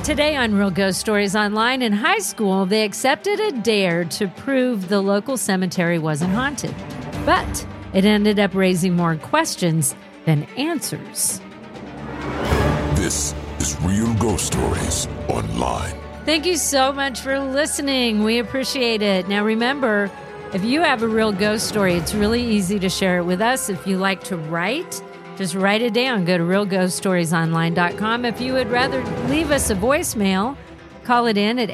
Today on Real Ghost Stories Online, in high school, they accepted a dare to prove the local cemetery wasn't haunted. But it ended up raising more questions than answers. This is Real Ghost Stories Online. Thank you so much for listening. We appreciate it. Now remember, if you have a real ghost story, it's really easy to share it with us. If you like to write, just write it down. Go to realghoststoriesonline.com. If you would rather leave us a voicemail, call it in at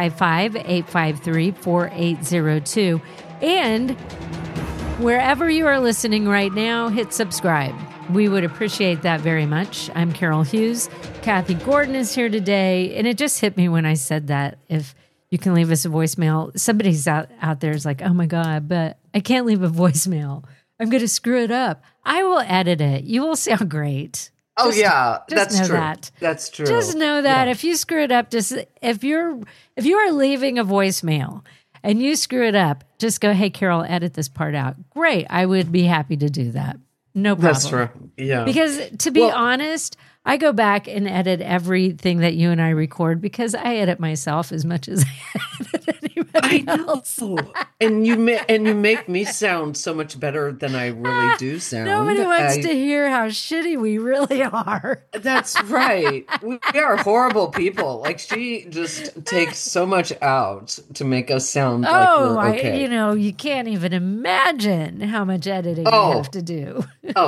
855-853-4802. And wherever you are listening right now, hit subscribe. We would appreciate that very much. I'm Carol Hughes. Kathy Gordon is here today. And it just hit me when I said that. If you can leave us a voicemail, somebody's out there is like, oh my God, but I can't leave a voicemail. I'm going to screw it up. I will edit it. You will sound great. Oh, yeah, that's true. That. That's true. Just know that if you screw it up, if you are leaving a voicemail and you screw it up, just go, hey, Carol, edit this part out. Great. I would be happy to do that. No problem. That's true. Yeah. Because to be honest, I go back and edit everything that you and I record because I edit myself as much as I edit anybody else. And you make me sound so much better than I really do sound. Nobody wants to hear how shitty we really are. That's right. We are horrible people. Like, she just takes so much out to make us sound like we're okay. You can't even imagine how much editing I have to do.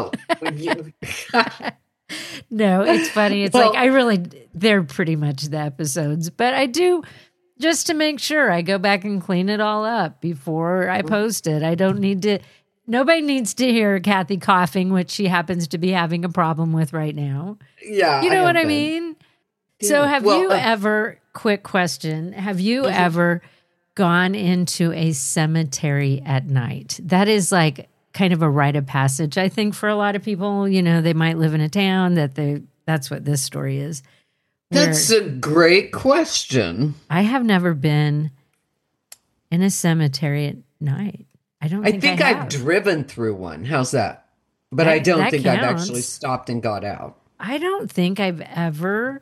No, it's funny. It's they're pretty much the episodes, but I do, just to make sure, I go back and clean it all up before I post it. Nobody needs to hear Kathy coughing, which she happens to be having a problem with right now. Yeah. You know what I mean? Yeah. So quick question, have you ever gone into a cemetery at night? That is like kind of a rite of passage, I think, for a lot of people. They might live in a town that's what this story is. That's a great question. I have never been in a cemetery at night. I think I've driven through one. How's that? But I don't think I've actually stopped and got out. I don't think I've ever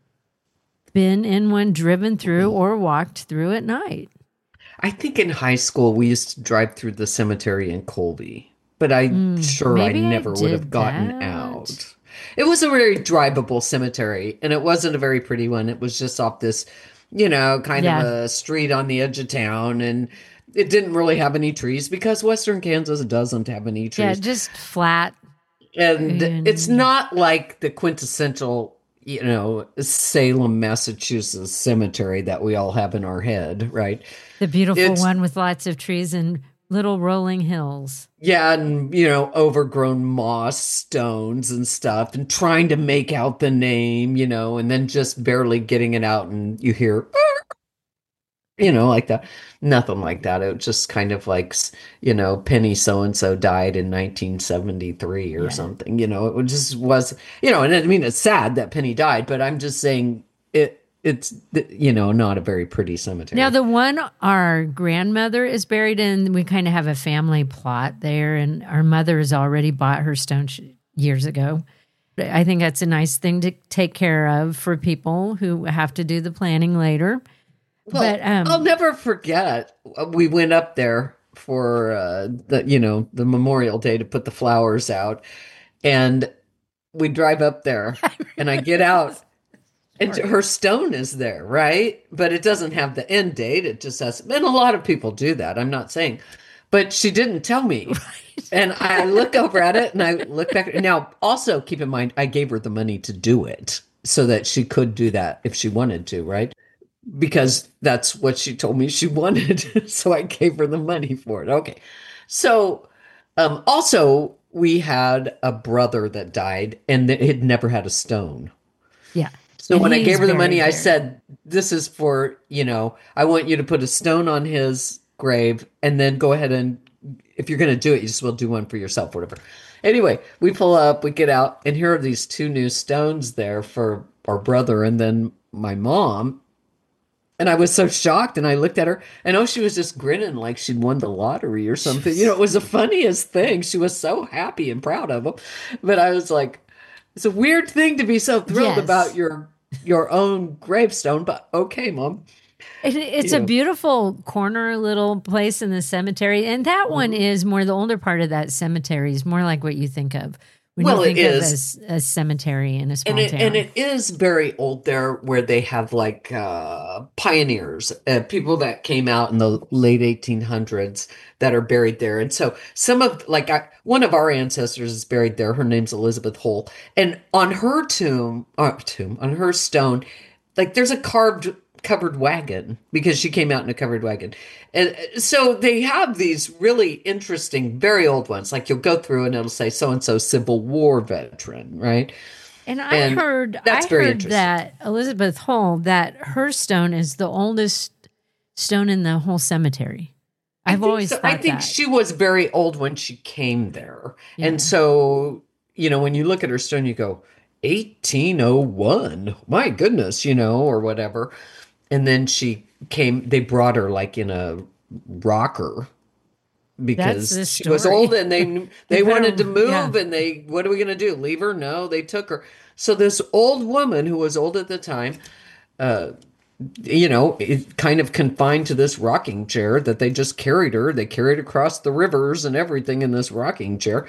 been in one, driven through, or walked through at night. I think in high school we used to drive through the cemetery in Colby, but I'm sure I never would have gotten out. It was a very drivable cemetery, and it wasn't a very pretty one. It was just off this, kind of a street on the edge of town, and it didn't really have any trees because Western Kansas doesn't have any trees. Yeah, just flat. And it's not like the quintessential, Salem, Massachusetts cemetery that we all have in our head, right? The beautiful one with lots of trees and little rolling hills. Yeah, and, overgrown moss stones and stuff, and trying to make out the name, and then just barely getting it out, and you hear, like that. Nothing like that. It was just kind of like, Penny so-and-so died in 1973 or something. It just was, and I mean, it's sad that Penny died, but I'm just saying it's not a very pretty cemetery. Now, the one our grandmother is buried in, we kind of have a family plot there, and our mother has already bought her stone years ago. I think that's a nice thing to take care of for people who have to do the planning later. Well, but I'll never forget. We went up there for the Memorial Day to put the flowers out, and we drive up there, and I get out, and her stone is there, right? But it doesn't have the end date. It just says, and a lot of people do that. I'm not saying, but she didn't tell me. Right. And I look over at it, and I look back. Now, also keep in mind, I gave her the money to do it so that she could do that if she wanted to, right? Because that's what she told me she wanted. So I gave her the money for it. Okay. So also, we had a brother that died, and it had never had a stone. Yeah. So when I gave her the money, I said, this is for, I want you to put a stone on his grave, and then go ahead and, if you're going to do it, you just will do one for yourself, whatever. Anyway, we pull up, we get out, and here are these two new stones there for our brother and then my mom. And I was so shocked, and I looked at her, and she was just grinning like she'd won the lottery or something. It was the funniest thing. She was so happy and proud of him. But I was like, it's a weird thing to be so thrilled about your your own gravestone, but okay, Mom. It's You a know. beautiful corner little place in the cemetery. And that one Mm-hmm. is more, the older part of that cemetery is more like what you think of when Well, you it think of is. a cemetery in a small town. And it is very old there, where they have like pioneers, people that came out in the late 1800s that are buried there. And so some of like one of our ancestors is buried there. Her name's Elizabeth Hull, and on her on her stone, like there's a carved covered wagon because she came out in a covered wagon. And so they have these really interesting, very old ones. Like you'll go through and it'll say so and so Civil War veteran, right? And And that's very interesting. that Elizabeth Hull, that her stone is the oldest stone in the whole cemetery. I've always thought I think that. she was very old when she came there. Yeah. And so, when you look at her stone, you go, 1801. My goodness, or whatever. And then they brought her like in a rocker because That's the she was story. old and they better- wanted to move yeah. and what are we going to do? Leave her? No, they took her. So this old woman who was old at the time, it kind of confined to this rocking chair that they just carried her. They carried across the rivers and everything in this rocking chair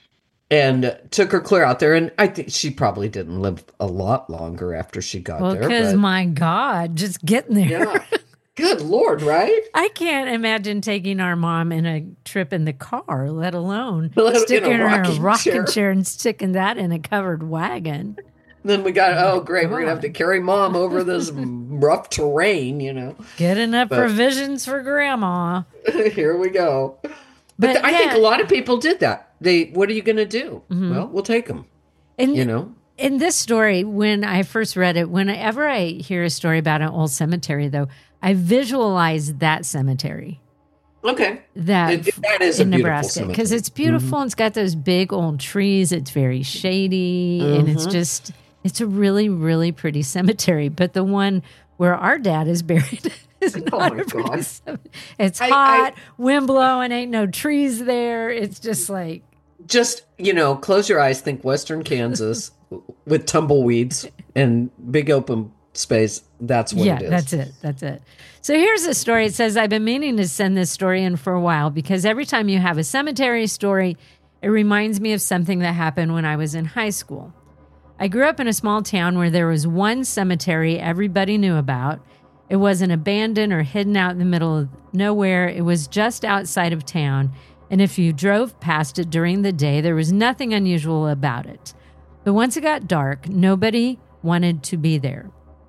and took her clear out there. And I think she probably didn't live a lot longer after she got Well, there. because but- my God, just getting there. yeah. Good Lord, right? I can't imagine taking our mom in a trip in the car, let alone In a sticking her in a rocking rocking chair. chair and sticking that in a covered wagon. Then we got, oh, great, we're going to have God. to carry Mom over this rough terrain, Get enough But- provisions for Grandma. Here we go. But I think yeah. a lot of people did that. What are you going to do? Mm-hmm. Well, we'll take them, And in this story, when I first read it, whenever I hear a story about an old cemetery, though, I visualize that cemetery. Okay. That That is a in beautiful Nebraska, because cemetery. it's beautiful and it's got those big old trees. It's very shady and it's a really, really pretty cemetery. But the one where our dad is buried is not my a pretty God. cemetery. It's I- hot, wind blowing, ain't no trees there. It's just like, Just, close your eyes, think Western Kansas with tumbleweeds and big open space. That's what yeah, it is. that's it. That's it. So here's a story. It says, I've been meaning to send this story in for a while because every time you have a cemetery story, it reminds me of something that happened when I was in high school. I grew up in a small town where there was one cemetery everybody knew about. It wasn't abandoned or hidden out in the middle of nowhere. It was just outside of town. And if you drove past it during the day, there was nothing unusual about it. But once it got dark, nobody wanted to be there.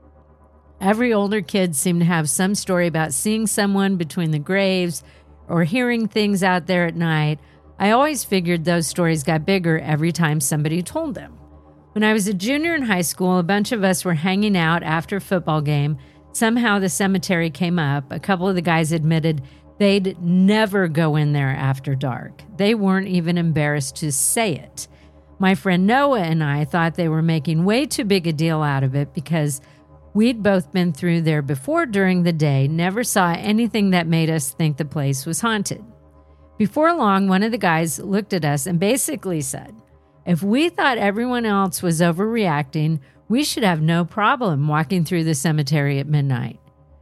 Every older kid seemed to have some story about seeing someone between the graves or hearing things out there at night. I always figured those stories got bigger every time somebody told them. When I was a junior in high school, a bunch of us were hanging out after a football game. Somehow the cemetery came up. A couple of the guys admitted they'd never go in there after dark. They weren't even embarrassed to say it. My friend Noah and I thought they were making way too big a deal out of it because we'd both been through there before during the day, never saw anything that made us think the place was haunted. Before long, one of the guys looked at us and basically said, if we thought everyone else was overreacting, we should have no problem walking through the cemetery at midnight.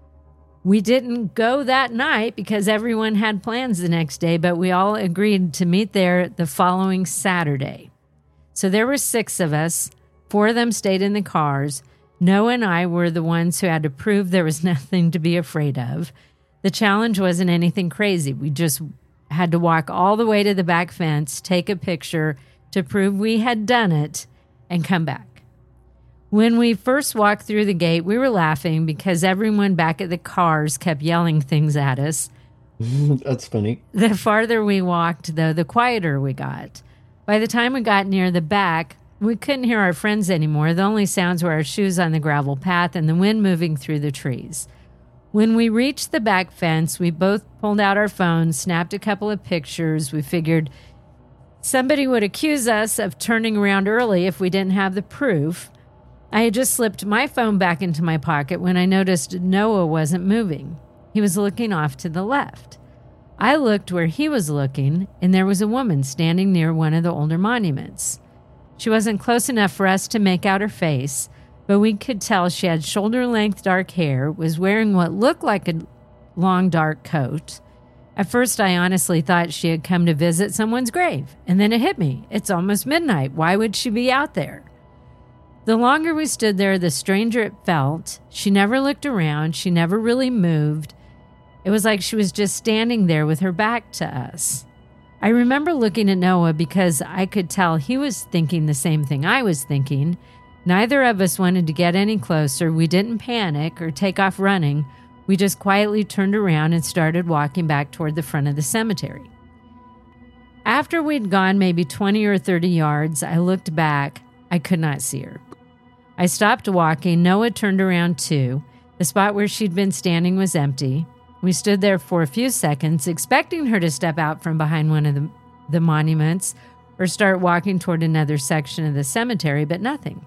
We didn't go that night because everyone had plans the next day, but we all agreed to meet there the following Saturday. So there were 6 of us. 4 of them stayed in the cars. Noah and I were the ones who had to prove there was nothing to be afraid of. The challenge wasn't anything crazy. We just had to walk all the way to the back fence, take a picture to prove we had done it, and come back. When we first walked through the gate, we were laughing because everyone back at the cars kept yelling things at us. That's funny. The farther we walked, though, the quieter we got. By the time we got near the back, we couldn't hear our friends anymore. The only sounds were our shoes on the gravel path and the wind moving through the trees. When we reached the back fence, we both pulled out our phones, snapped a couple of pictures. We figured somebody would accuse us of turning around early if we didn't have the proof. I had just slipped my phone back into my pocket when I noticed Noah wasn't moving. He was looking off to the left. I looked where he was looking, and there was a woman standing near one of the older monuments. She wasn't close enough for us to make out her face, but we could tell she had shoulder-length dark hair, was wearing what looked like a long dark coat. At first, I honestly thought she had come to visit someone's grave, and then it hit me. It's almost midnight. Why would she be out there? The longer we stood there, the stranger it felt. She never looked around. She never really moved. It was like she was just standing there with her back to us. I remember looking at Noah because I could tell he was thinking the same thing I was thinking. Neither of us wanted to get any closer. We didn't panic or take off running. We just quietly turned around and started walking back toward the front of the cemetery. After we'd gone maybe 20 or 30 yards, I looked back. I could not see her. I stopped walking. Noah turned around too. The spot where she'd been standing was empty. We stood there for a few seconds, expecting her to step out from behind one of the monuments or start walking toward another section of the cemetery, but nothing.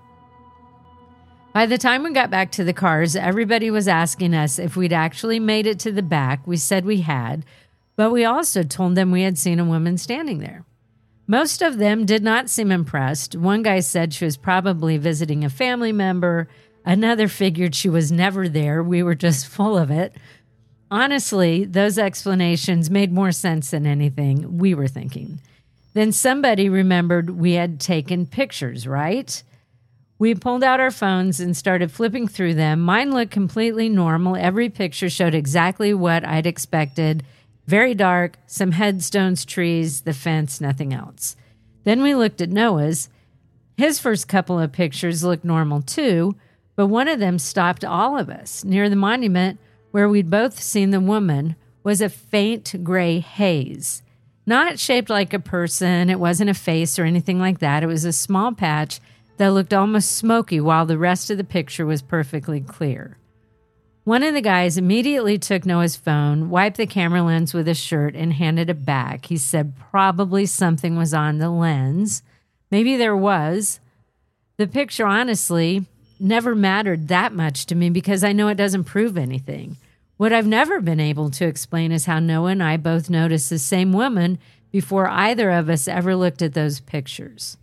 By the time we got back to the cars, everybody was asking us if we'd actually made it to the back. We said we had, but we also told them we had seen a woman standing there. Most of them did not seem impressed. One guy said she was probably visiting a family member. Another figured she was never there. We were just full of it. Honestly, those explanations made more sense than anything we were thinking. Then somebody remembered we had taken pictures, right? We pulled out our phones and started flipping through them. Mine looked completely normal. Every picture showed exactly what I'd expected. Very dark, some headstones, trees, the fence, nothing else. Then we looked at Noah's. His first couple of pictures looked normal too, but one of them stopped all of us. Near the monument where we'd both seen the woman was a faint gray haze. Not shaped like a person. It wasn't a face or anything like that. It was a small patch that looked almost smoky while the rest of the picture was perfectly clear. One of the guys immediately took Noah's phone, wiped the camera lens with his shirt, and handed it back. He said probably something was on the lens. Maybe there was. The picture, honestly, never mattered that much to me because I know it doesn't prove anything. What I've never been able to explain is how Noah and I both noticed the same woman before either of us ever looked at those pictures.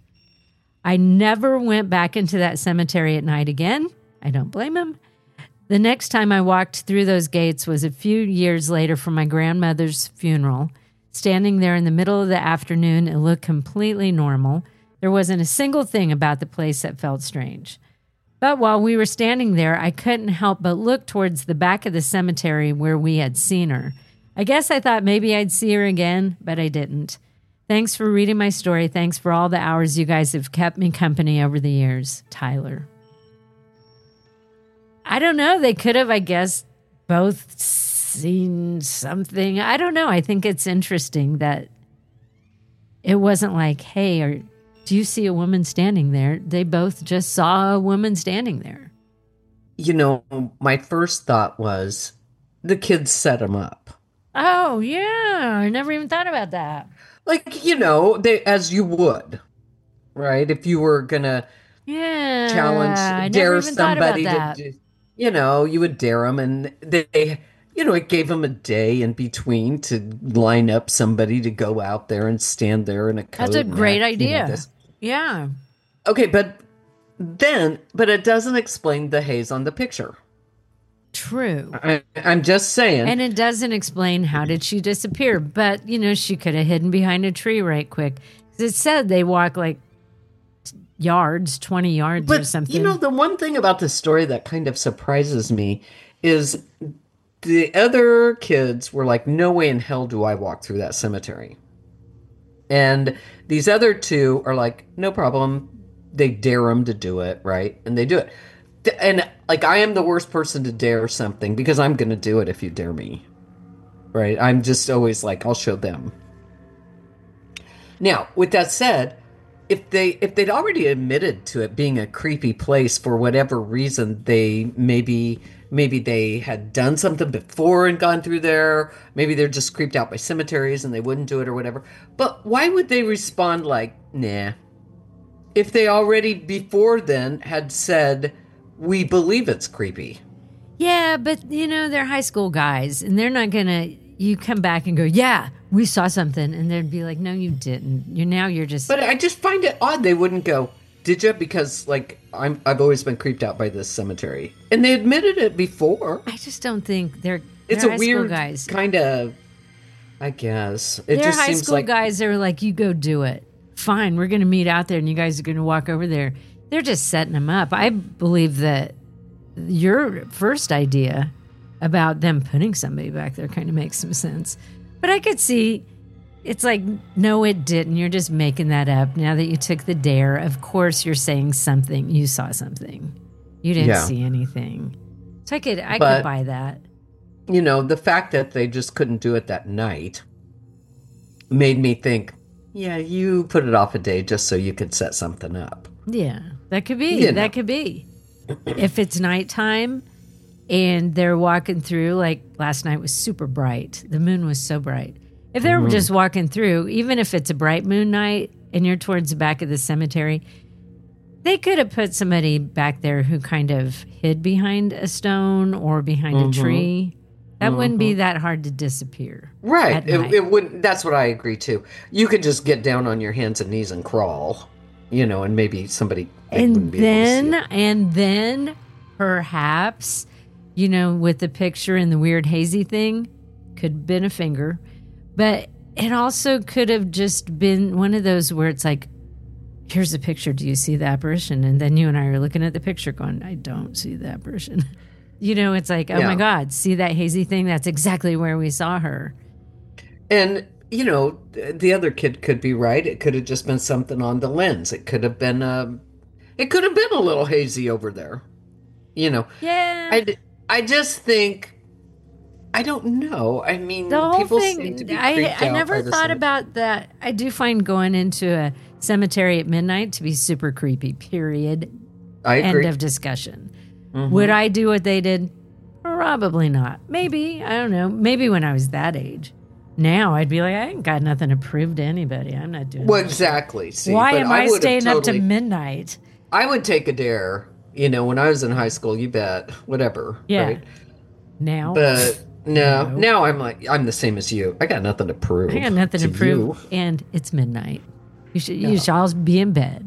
I never went back into that cemetery at night again. I don't blame him. The next time I walked through those gates was a few years later for my grandmother's funeral. Standing there in the middle of the afternoon, it looked completely normal. There wasn't a single thing about the place that felt strange. But while we were standing there, I couldn't help but look towards the back of the cemetery where we had seen her. I guess I thought maybe I'd see her again, but I didn't. Thanks for reading my story. Thanks for all the hours you guys have kept me company over the years. Tyler. I don't know. They could have, I guess, both seen something. I don't know. I think it's interesting that it wasn't like, hey, do you see a woman standing there? They both just saw a woman standing there. You know, my first thought was the kids set him up. Oh, yeah. I never even thought about that. Like, you know, as you would, right? If you were going to dare somebody to, you know, you would dare them. And they, you know, it gave them a day in between to line up somebody to go out there and stand there in a coat. That's a great idea. You know, yeah. Okay, but it doesn't explain the haze on the picture. True. I'm just saying. And it doesn't explain how did she disappear. But, you know, she could have hidden behind a tree right quick. It said they walk like 20 yards or something. You know, the one thing about this story that kind of surprises me is the other kids were like, no way in hell do I walk through that cemetery. And these other two are like, no problem. They dare them to do it, right? And they do it. And like, I am the worst person to dare something because I'm going to do it if you dare me, right? I'm just always like, I'll show them. Now, with that said, if they'd already admitted to it being a creepy place for whatever reason, they maybe they had done something before and gone through there. Maybe they're just creeped out by cemeteries and they wouldn't do it or whatever. But why would they respond like, nah? If they already before then had said, we believe it's creepy. Yeah, but, you know, they're high school guys, and they're not going to, you come back and go, yeah, we saw something, and they'd be like, no, you didn't. You're just... But I just find it odd they wouldn't go, Did you? Because like I've always been creeped out by this cemetery, and they admitted it before. I just don't think they're It's a high weird school guys. kind of. I guess it They're just high seems school like guys that are like, you go do it. Fine, we're going to meet out there, and you guys are going to walk over there. They're just setting them up. I believe that your first idea about them putting somebody back there kind of makes some sense. But I could see it's like, no, it didn't. You're just making that up. Now that you took the dare, of course you're saying something. You saw something. You didn't see anything. So I could buy that. You know, the fact that they just couldn't do it that night made me think, yeah, you put it off a day just so you could set something up. Yeah, that could be. That could be. If it's nighttime and they're walking through, like last night was super bright. The moon was so bright. If they're just walking through, even if it's a bright moon night and you're towards the back of the cemetery, they could have put somebody back there who kind of hid behind a stone or behind a tree. That wouldn't be that hard to disappear. Right. It wouldn't. That's what I agree too. You could just get down on your hands and knees and crawl, you know, and maybe somebody wouldn't be able to see it. And then perhaps, you know, with the picture and the weird hazy thing, could have been a finger. But it also could have just been one of those where it's like, here's the picture. Do you see the apparition? And then you and I are looking at the picture going, I don't see the apparition. You know, it's like, oh my God, see that hazy thing? That's exactly where we saw her. And, you know, the other kid could be right. It could have just been something on the lens. It could have been a little hazy over there. You know. Yeah. I just think, I don't know. I mean, the whole people thing, seem to be I freaked out never by thought about that. I do find going into a cemetery at midnight to be super creepy, period. I agree. End of discussion. Would I do what they did? Probably not. Maybe. I don't know. Maybe when I was that age. Now I'd be like, I ain't got nothing to prove to anybody. I'm not doing Well, that. exactly. See, Why but am I would have staying up to midnight? I would take a dare. You know, when I was in high school, you bet. Whatever. Yeah. Right? Now? But now I'm like, I'm the same as you. I got nothing to prove. I got nothing to prove. You. And it's midnight. You should all be in bed.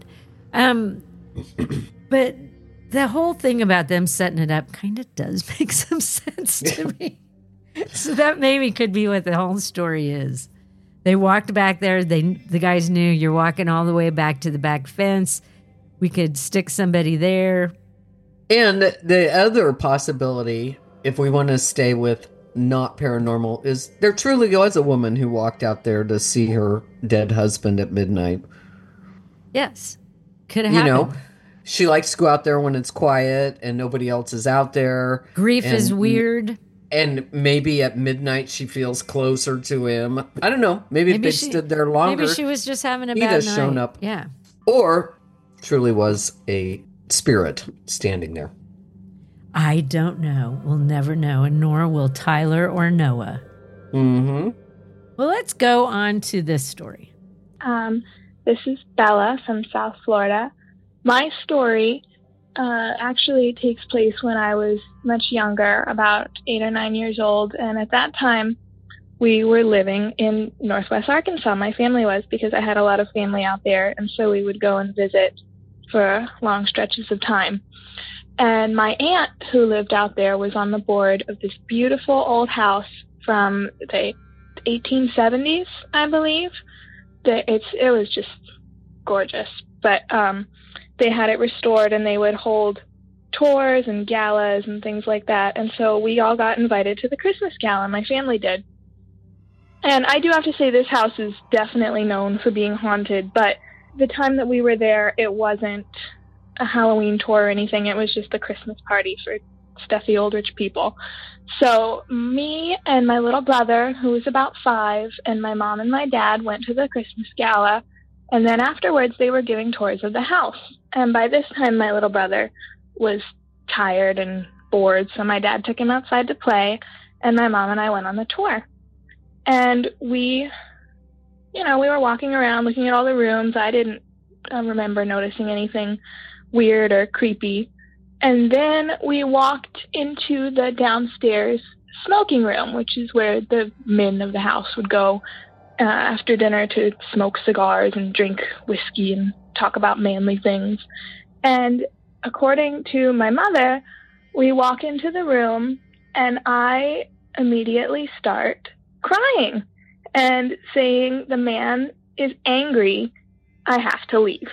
But the whole thing about them setting it up kind of does make some sense to me. So that maybe could be what the whole story is. They walked back there. The guys knew you're walking all the way back to the back fence. We could stick somebody there. And the other possibility, if we want to stay with not paranormal, is there truly was a woman who walked out there to see her dead husband at midnight. Yes. Could have happened. You know, she likes to go out there when it's quiet and nobody else is out there. Grief is weird. And maybe at midnight she feels closer to him. I don't know. Maybe if they stood there longer. Maybe she was just having a bad night. Shown up. Yeah. Or truly was a spirit standing there. I don't know. We'll never know. And nor will Tyler or Noah. Mm-hmm. Well, let's go on to this story. This is Bella from South Florida. My story actually takes place when I was much younger, about 8 or 9 years old. And at that time, we were living in Northwest Arkansas. My family was, because I had a lot of family out there. And so we would go and visit for long stretches of time. And my aunt, who lived out there, was on the board of this beautiful old house from the 1870s, I believe. It was just gorgeous. But they had it restored, and they would hold tours and galas and things like that. And so we all got invited to the Christmas gala. My family did. And I do have to say this house is definitely known for being haunted, but the time that we were there, it wasn't a Halloween tour or anything. It was just a Christmas party for stuffy old rich people. So me and my little brother, who was about 5, and my mom and my dad went to the Christmas gala. And then afterwards, they were giving tours of the house. And by this time, my little brother was tired and bored, so my dad took him outside to play, and my mom and I went on the tour. And we were walking around looking at all the rooms. I didn't remember noticing anything weird or creepy. And then we walked into the downstairs smoking room, which is where the men of the house would go after dinner to smoke cigars and drink whiskey and talk about manly things. And according to my mother, we walk into the room and I immediately start crying and saying the man is angry, I have to leave.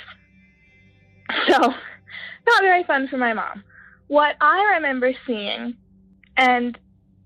So, not very fun for my mom. What I remember seeing, and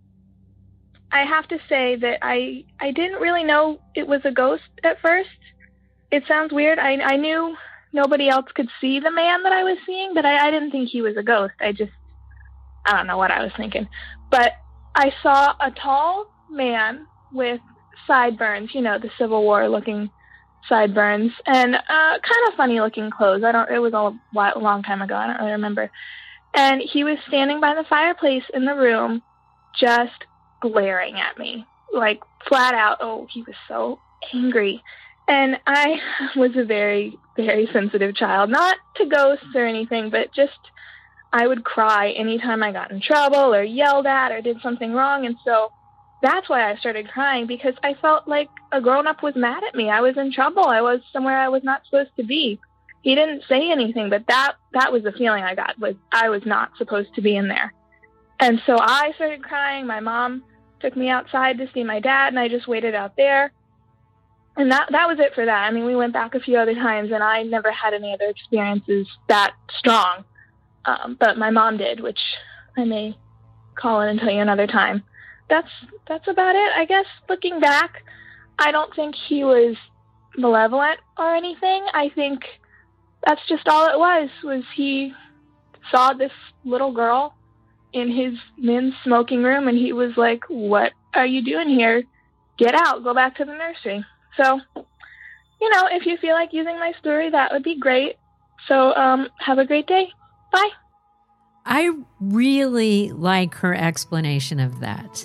I have to say that I didn't really know it was a ghost at first. It sounds weird. I knew nobody else could see the man that I was seeing, but I didn't think he was a ghost. I don't know what I was thinking. But I saw a tall man with sideburns, the Civil War looking sideburns, and kind of funny looking clothes. It was a long time ago. I don't really remember. And he was standing by the fireplace in the room, just glaring at me, like flat out. Oh, he was so angry. And I was a very, very sensitive child, not to ghosts or anything, but just I would cry anytime I got in trouble or yelled at or did something wrong. And so that's why I started crying, because I felt like a grown-up was mad at me. I was in trouble. I was somewhere I was not supposed to be. He didn't say anything, but that was the feeling I got, was I was not supposed to be in there. And so I started crying. My mom took me outside to see my dad, and I just waited out there. And that was it for that. I mean, we went back a few other times, and I never had any other experiences that strong. But my mom did, which I may call in and tell you another time. That's about it, I guess. Looking back, I don't think he was malevolent or anything. I think that's just all it was he saw this little girl in his men's smoking room, and he was like, "What are you doing here? Get out, go back to the nursery." So, if you feel like using my story, that would be great. So, have a great day. Bye. I really like her explanation of that.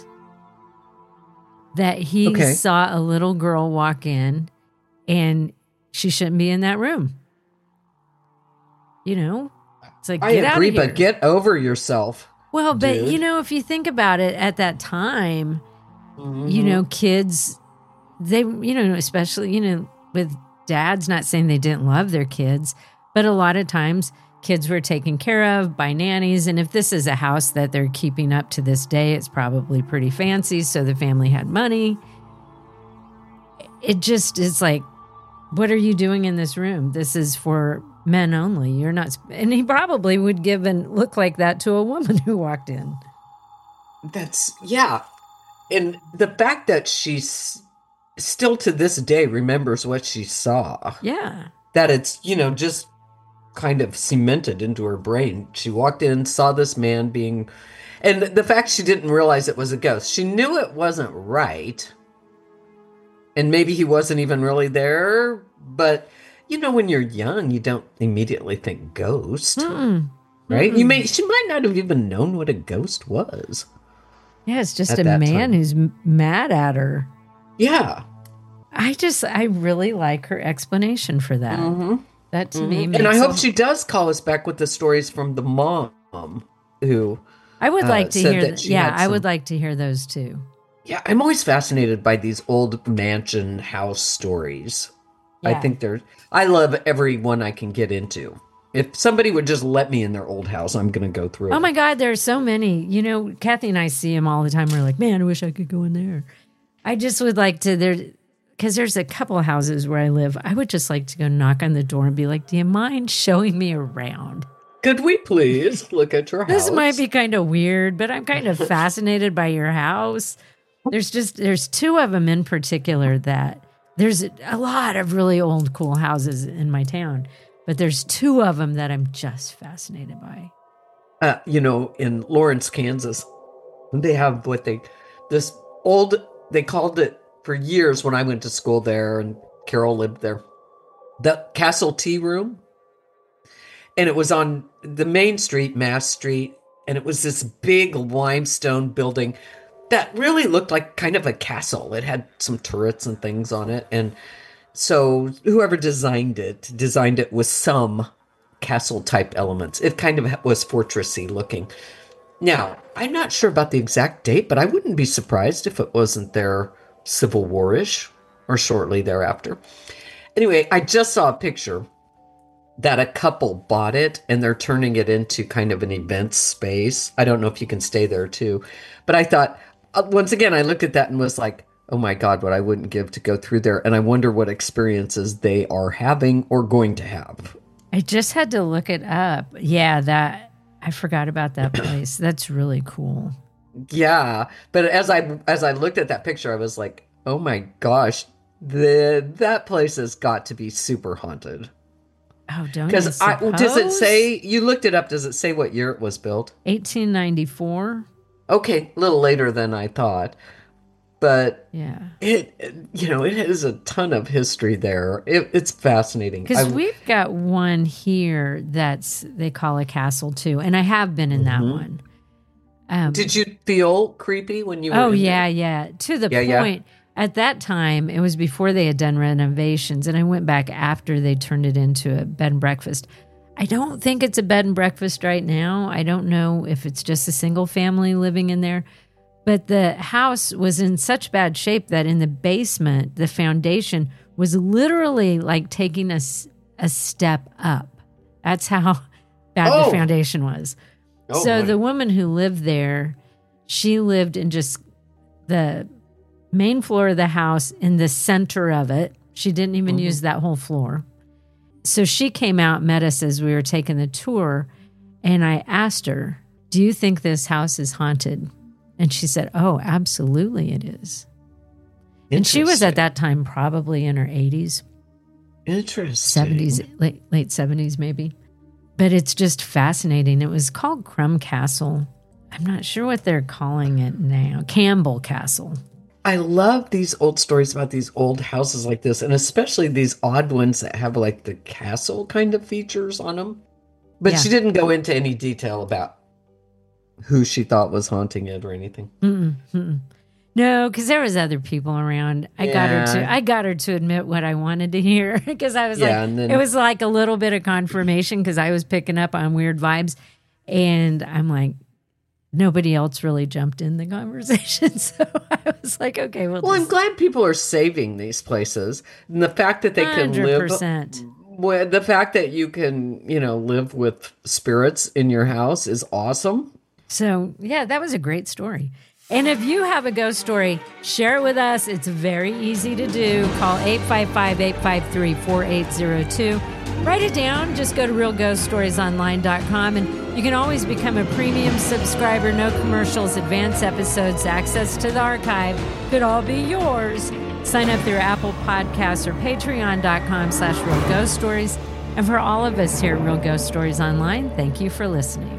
That he saw a little girl walk in and she shouldn't be in that room. It's like, I get out agree, of here. but get over yourself. Well, but dude. if you think about it, at that time, kids, they, especially, with dads, not saying they didn't love their kids, but a lot of times kids were taken care of by nannies. And if this is a house that they're keeping up to this day, it's probably pretty fancy. So the family had money. It just is like, what are you doing in this room? This is for men only. You're not. And he probably would give and look like that to a woman who walked in. Yeah. And the fact that she's still to this day remembers what she saw. Yeah. That it's, just kind of cemented into her brain. She walked in, saw this man being, and the fact she didn't realize it was a ghost. She knew it wasn't right. And maybe he wasn't even really there. But, when you're young, you don't immediately think ghost. Right? She might not have even known what a ghost was. Yeah, it's just a man who's mad at her. Yeah. I really like her explanation for that. That to me makes and I hope she does call us back with the stories from the mom who I would like to hear. I would some... like to hear those too. Yeah, I'm always fascinated by these old mansion house stories. Yeah. I love every one I can get into. If somebody would just let me in their old house, I'm going to go through it. Oh my God, there are so many. Kathy and I see them all the time. We're like, man, I wish I could go in there. I just would like to because there's a couple of houses where I live. I would just like to go knock on the door and be like, do you mind showing me around? Could we please look at your house? This might be kind of weird, but I'm kind of fascinated by your house. There's two of them in particular that there's a lot of really old, cool houses in my town, but there's two of them that I'm just fascinated by. In Lawrence, Kansas, they have they called it for years when I went to school there and Carol lived there, the Castle Tea Room. And it was on the main street, Mass Street. And it was this big limestone building that really looked like kind of a castle. It had some turrets and things on it. And so whoever designed it with some castle type elements. It kind of was fortressy looking. Now, I'm not sure about the exact date, but I wouldn't be surprised if it wasn't there Civil War-ish or shortly thereafter. Anyway, I just saw a picture that a couple bought it and they're turning it into kind of an event space. I don't know if you can stay there too, but I thought, once again, I looked at that and was like, oh my God, what I wouldn't give to go through there. And I wonder what experiences they are having or going to have. I just had to look it up. Yeah, I forgot about that place. That's really cool. Yeah. But as I looked at that picture, I was like, oh my gosh, that place has got to be super haunted. Oh, don't you Because suppose? does it say, you looked it up, does it say what year it was built? 1894. Okay, a little later than I thought. But Yeah. it has a ton of history there. It's fascinating. Because we've got one here they call a castle too. And I have been in that one. Did you feel creepy when you were Oh, in yeah, there? yeah. To the Yeah, point, at that time, it was before they had done renovations. And I went back after they turned it into a bed and breakfast. I don't think it's a bed and breakfast right now. I don't know if it's just a single family living in there. But the house was in such bad shape that in the basement, the foundation was literally like taking a step up. That's how bad the foundation was. So the woman who lived there, she lived in just the main floor of the house in the center of it. She didn't even use that whole floor. So she came out, met us as we were taking the tour, and I asked her, do you think this house is haunted? And she said, oh, absolutely it is. And she was at that time probably in her 80s. Interesting. 70s, late 70s maybe. But it's just fascinating. It was called Crum Castle. I'm not sure what they're calling it now. Campbell Castle. I love these old stories about these old houses like this, and especially these odd ones that have like the castle kind of features on them. But she didn't go into any detail about who she thought was haunting it or anything. No, because there was other people around. I got her to admit what I wanted to hear because I was it was like a little bit of confirmation because I was picking up on weird vibes, and I'm like, nobody else really jumped in the conversation, so I was like, okay, well, I'm glad people are saving these places, and the fact that they can 100%. live. The fact that you can, live with spirits in your house is awesome. So, yeah, that was a great story. And if you have a ghost story, share it with us. It's very easy to do. Call 855-853-4802. Write it down. Just go to realghoststoriesonline.com, and you can always become a premium subscriber. No commercials, advanced episodes, access to the archive could all be yours. Sign up through Apple Podcasts or patreon.com/realghoststories. And for all of us here at Real Ghost Stories Online, thank you for listening.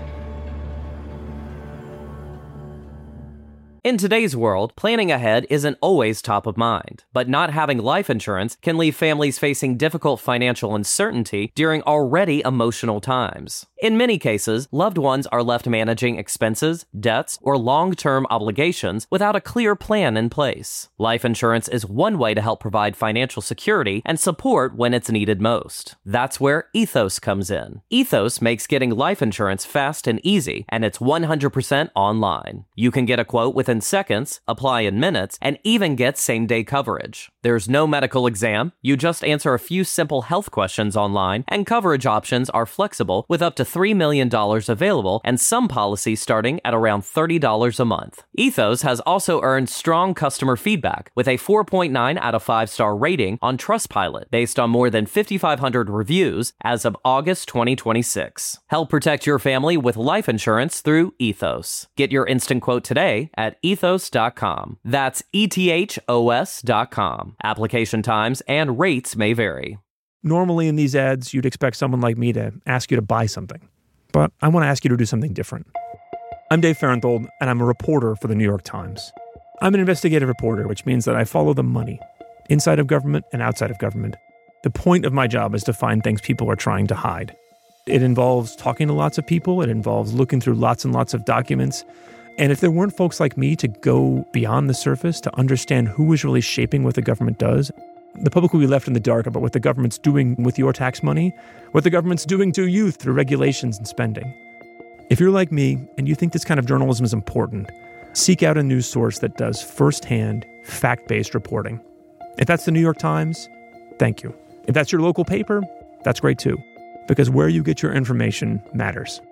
In today's world, planning ahead isn't always top of mind, but not having life insurance can leave families facing difficult financial uncertainty during already emotional times. In many cases, loved ones are left managing expenses, debts, or long-term obligations without a clear plan in place. Life insurance is one way to help provide financial security and support when it's needed most. That's where Ethos comes in. Ethos makes getting life insurance fast and easy, and it's 100% online. You can get a quote within seconds, apply in minutes, and even get same-day coverage. There's no medical exam. You just answer a few simple health questions online, and coverage options are flexible with up to $3 million available and some policies starting at around $30 a month. Ethos has also earned strong customer feedback with a 4.9 out of 5-star rating on Trustpilot based on more than 5,500 reviews as of August 2026. Help protect your family with life insurance through Ethos. Get your instant quote today at ethos.com. That's ETHOS.com. Application times and rates may vary. Normally in these ads, you'd expect someone like me to ask you to buy something. But I want to ask you to do something different. I'm Dave Farenthold, and I'm a reporter for the New York Times. I'm an investigative reporter, which means that I follow the money, inside of government and outside of government. The point of my job is to find things people are trying to hide. It involves talking to lots of people. It involves looking through lots and lots of documents. And if there weren't folks like me to go beyond the surface to understand who is really shaping what the government does, the public will be left in the dark about what the government's doing with your tax money, what the government's doing to you through regulations and spending. If you're like me and you think this kind of journalism is important, seek out a news source that does firsthand, fact-based reporting. If that's the New York Times, thank you. If that's your local paper, that's great too, because where you get your information matters.